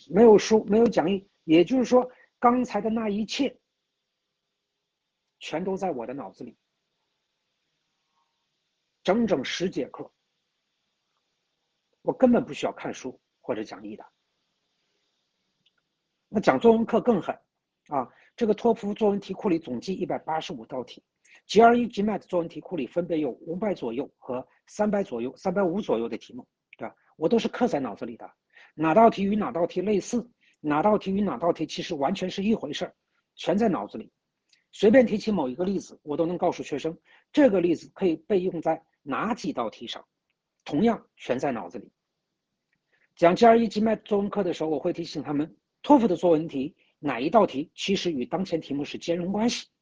没有书，没有讲义，也就是说，刚才的那一切全都在我的脑子里，整整10节课，我根本不需要看书或者讲义的。那讲作文课更狠啊！这个托福作文题库里总计185道题，GRE、GMAT 作文题库里分别有500左右和300左右、350左右的题目，对吧？我都是刻在脑子里的，哪道题与哪道题类似，哪道题与哪道题其实完全是一回事，全在脑子里。随便提起某一个例子，我都能告诉学生这个例子可以被用在哪几道题上，同样全在脑子里。讲 GRE、GMAT 作文课的时候，我会提醒他们，托福的作文题哪一道题其实与当前题目是兼容关系，